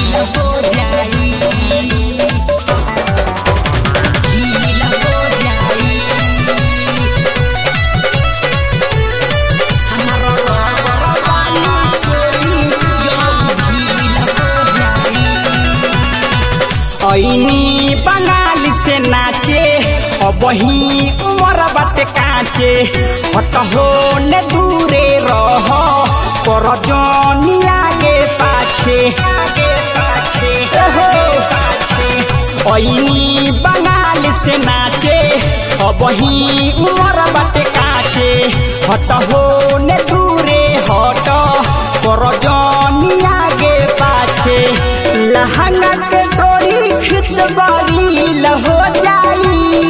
ऐनी बंगाल से नाचे अबही उमर बाटे काचे हट हो ने दूरे रह कर जनी आगे पाछे ऐनी बंगाल से नाचे अबही उमर बाटे काचे हट हो ने दूरे हट कर जनी आगे पाछे लहंगा के डोरी खिंचवारी हो जाई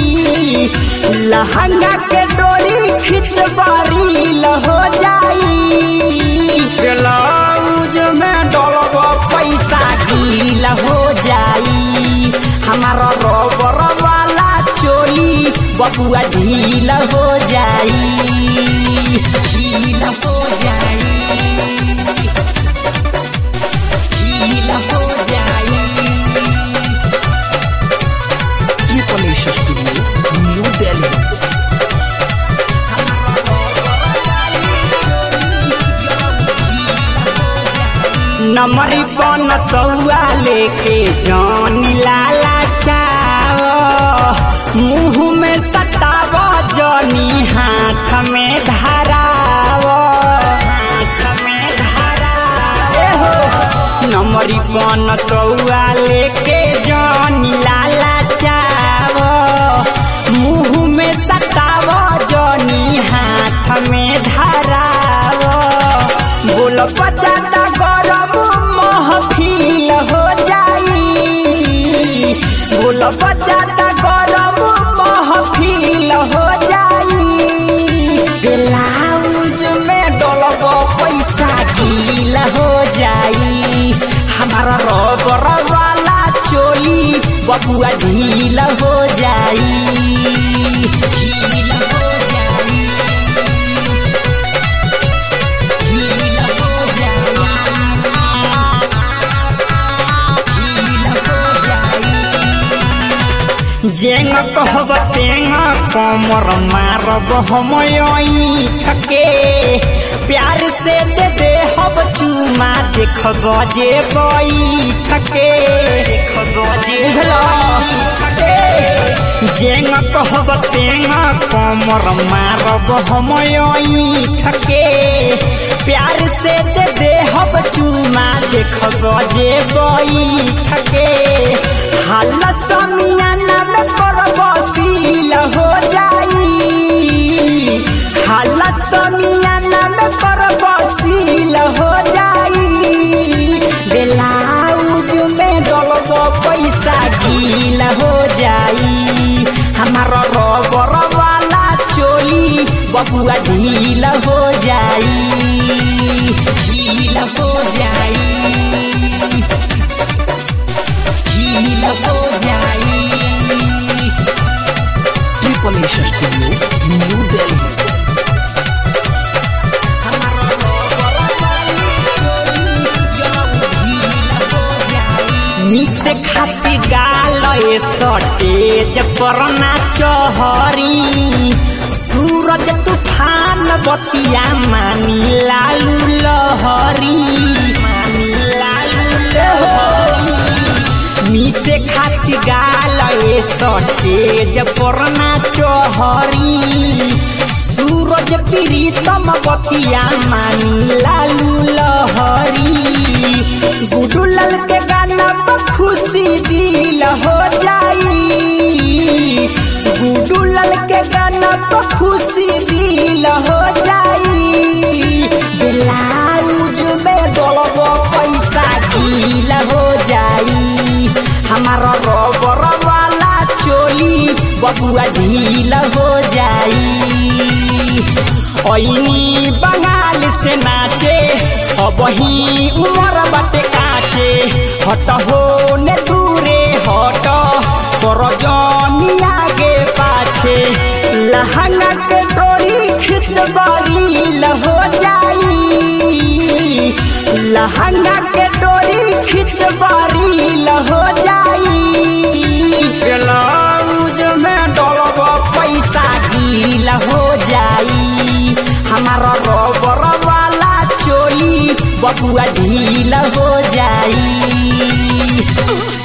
लहंगा के डोरी खिंचवारी हो जाई ब्लाउज में डलब पैसा गीला हो जाई हमारा रबर वाला चोली बबुआ ढीला हो जाई ढीला हो जाई ढीला हो जाई न्यू दिल्ली नमरी पन सौआ लेके जान लाला चाओ मुँह में सताव जनी हाथ में धराव नमरी पन सौआ लेके जान लाला चाओ मुँह में सताव जनी हाथ में धराव बोल बचाता गरम महफिल हो जाई बोल बचाता गरम महफिल हो जाई ब्लाउज में डलब पैसा गीला हो जाई हमारा रबर वाला चोली बबुआ ढीला हो जाई ढीला हो जाई ढीला हो जाई जेंग कहब तेंग कमर मारब हम ठके प्यार से दे दे हब चुमा देखब जे बैठके जेंग कहब तेंग कमर मारब हम ठके प्यार से दे दे हब चुमा देखब जे बैठके हाल समियाना में करब सील हो जाई हाल समियाना में करब सील हो जाई ब्लाउज में डलब पैसा गील हो जाई हमारा रबर वाला चोली बबुआ ढील हो जाई ढील हो जाई ढील हो जाई न्यू दिल्ली मिसे खाती गाल सटेज पर नाचहरी सूरज तूफान बतिया मानी लालू लहरी मिसे खाती गाल सटेज पर नाचहरी सूरज प्रीतम बतिया मानी लालू लहरी गुडू लाल के गाना पर खुशी दिल हो जाई गुडू लाल के गाना पर खुशी दिल हो जाई ब्लाउज में डलब पैसा गील हो जाई हमारा रबर वाला चोली बबुआ ढील हो जाई ऐनी बंगाल से नाचे अबही उमर बाटे काचे हट हो ने दूरे हट कर जनी आगे पाछे लहंगा के डोरी खिंचवारी हो जाई लहंगा के डोरी खिंचवारी ढील हो जाई। ब्लाउज में डलब पैसा ढील हो जाई। हमारा रबर वाला चोली बबुआ ढील हो जाई।